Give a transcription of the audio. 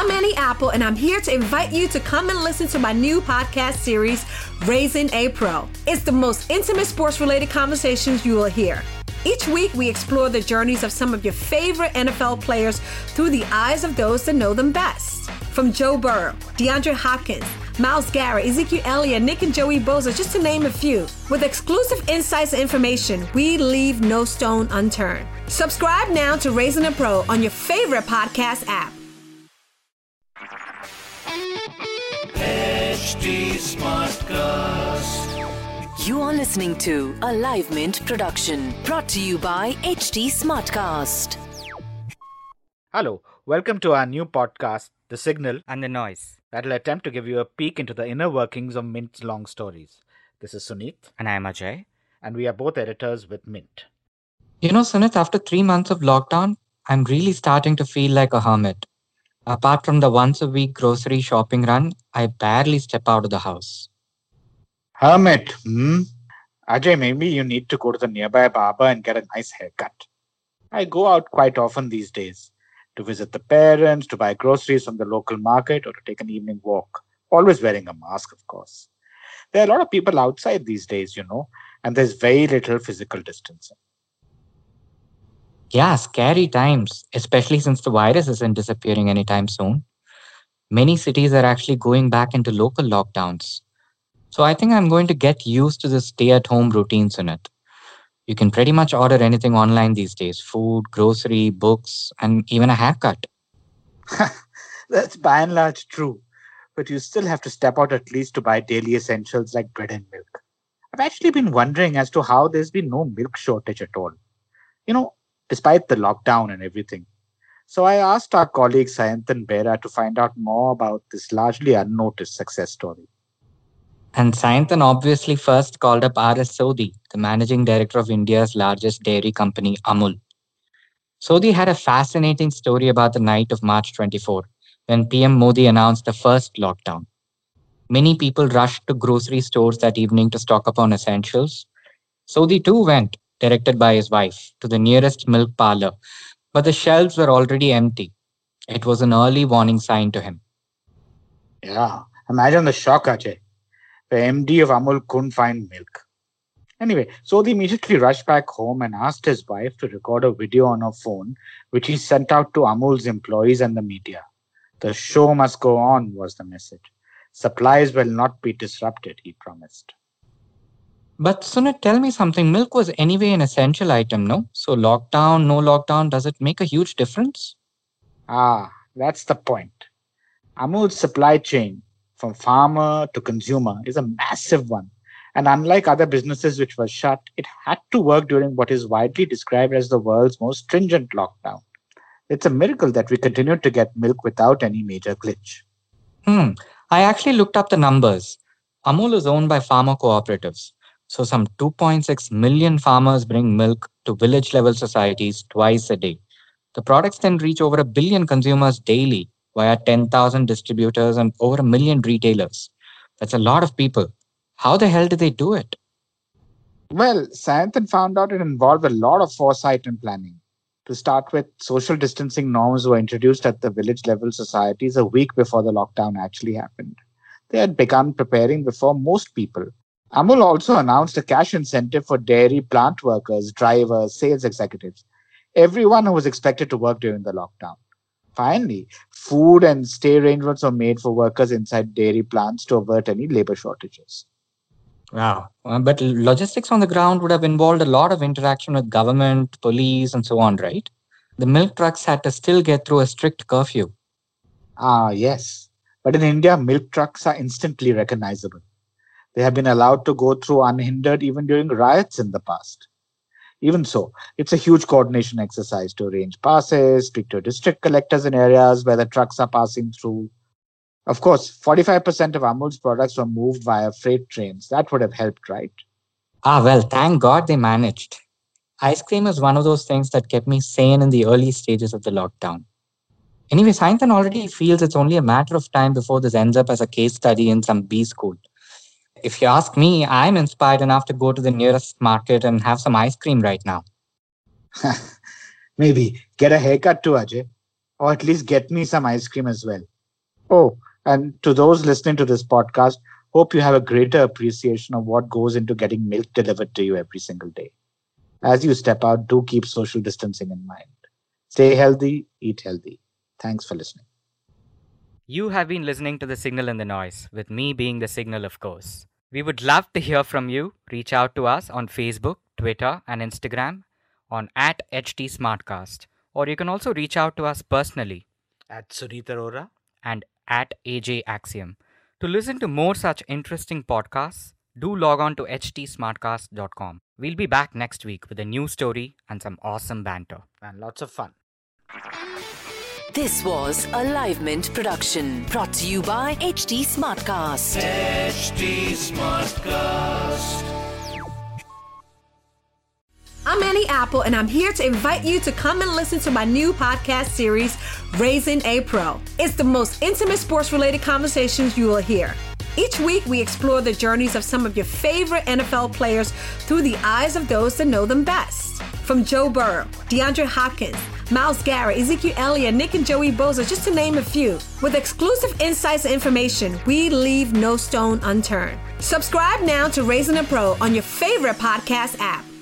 I'm Annie Apple, and I'm here to invite you to come and listen to my new podcast series, Raising a Pro. It's the most intimate sports-related conversations you will hear. Each week, we explore the journeys of some of your favorite NFL players through the eyes of those that know them best. From Joe Burrow, DeAndre Hopkins, Myles Garrett, Ezekiel Elliott, Nick and Joey Bosa, just to name a few. With exclusive insights and information, we leave no stone unturned. Subscribe now to Raising a Pro on your favorite podcast app. HD Smartcast. You are listening to a Live Mint production brought to you by HD Smartcast. Hello, welcome to our new podcast, The Signal and the Noise, that will attempt to give you a peek into the inner workings of Mint's long stories. This is Suneet. And I am Ajay. And we are both editors with Mint. You know, Sunit, after 3 months of lockdown, I'm really starting to feel like a hermit. Apart from the once-a-week grocery shopping run, I barely step out of the house. Hermit, Ajay, maybe you need to go to the nearby barber and get a nice haircut. I go out quite often these days to visit the parents, to buy groceries from the local market, or to take an evening walk. Always wearing a mask, of course. There are a lot of people outside these days, and there's very little physical distancing. Yeah, scary times, especially since the virus isn't disappearing anytime soon. Many cities are actually going back into local lockdowns. So I think I'm going to get used to the stay-at-home routines in it. You can pretty much order anything online these days. Food, grocery, books, and even a haircut. That's by and large true. But you still have to step out at least to buy daily essentials like bread and milk. I've actually been wondering as to how there's been no milk shortage at all. Despite the lockdown and everything. So I asked our colleague Sayantan Bera to find out more about this largely unnoticed success story. And Sayantan obviously first called up R.S. Sodhi, the managing director of India's largest dairy company, Amul. Sodhi had a fascinating story about the night of March 24, when PM Modi announced the first lockdown. Many people rushed to grocery stores that evening to stock up on essentials. Sodhi too went, directed by his wife, to the nearest milk parlor, but the shelves were already empty. It was an early warning sign to him. Yeah, imagine the shock, Ajay. The MD of Amul couldn't find milk. Anyway, Sodhi immediately rushed back home and asked his wife to record a video on her phone, which he sent out to Amul's employees and the media. The show must go on, was the message. Supplies will not be disrupted, he promised. But Sunit, tell me something. Milk was anyway an essential item, no? So lockdown, no lockdown, does it make a huge difference? That's the point. Amul's supply chain, from farmer to consumer, is a massive one. And unlike other businesses which were shut, it had to work during what is widely described as the world's most stringent lockdown. It's a miracle that we continued to get milk without any major glitch. I actually looked up the numbers. Amul is owned by farmer cooperatives. So some 2.6 million farmers bring milk to village-level societies twice a day. The products then reach over 1 billion consumers daily via 10,000 distributors and over 1 million retailers. That's a lot of people. How the hell did they do it? Well, Sayantan found out it involved a lot of foresight and planning. To start with, social distancing norms were introduced at the village-level societies a week before the lockdown actually happened. They had begun preparing before most people. Amul also announced a cash incentive for dairy plant workers, drivers, sales executives, everyone who was expected to work during the lockdown. Finally, food and stay arrangements were made for workers inside dairy plants to avert any labor shortages. Wow. But logistics on the ground would have involved a lot of interaction with government, police, and so on, right? The milk trucks had to still get through a strict curfew. Yes. But in India, milk trucks are instantly recognizable. They have been allowed to go through unhindered even during riots in the past. Even so, it's a huge coordination exercise to arrange passes, speak to district collectors in areas where the trucks are passing through. Of course, 45% of Amul's products were moved via freight trains. That would have helped, right? Well, thank God they managed. Ice cream is one of those things that kept me sane in the early stages of the lockdown. Anyway, Sayantan already feels it's only a matter of time before this ends up as a case study in some B school. If you ask me, I'm inspired enough to go to the nearest market and have some ice cream right now. Maybe get a haircut too, Ajay. Or at least get me some ice cream as well. Oh, and to those listening to this podcast, hope you have a greater appreciation of what goes into getting milk delivered to you every single day. As you step out, do keep social distancing in mind. Stay healthy, eat healthy. Thanks for listening. You have been listening to The Signal and the Noise, with me being The Signal, of course. We would love to hear from you. Reach out to us on Facebook, Twitter, and Instagram on @HTSmartcast. Or you can also reach out to us personally At Sunit Arora. and at AJ Axiom. To listen to more such interesting podcasts, do log on to htsmartcast.com. We'll be back next week with a new story and some awesome banter. And lots of fun. This was a Live Mint production brought to you by HT Smartcast. HT Smartcast. I'm Annie Apple, and I'm here to invite you to come and listen to my new podcast series, Raising a Pro. It's the most intimate sports-related conversations you will hear. Each week, we explore the journeys of some of your favorite NFL players through the eyes of those that know them best. From Joe Burrow, DeAndre Hopkins, Myles Garrett, Ezekiel Elliott, Nick and Joey Bosa, just to name a few. With exclusive insights and information, we leave no stone unturned. Subscribe now to Raising a Pro on your favorite podcast app.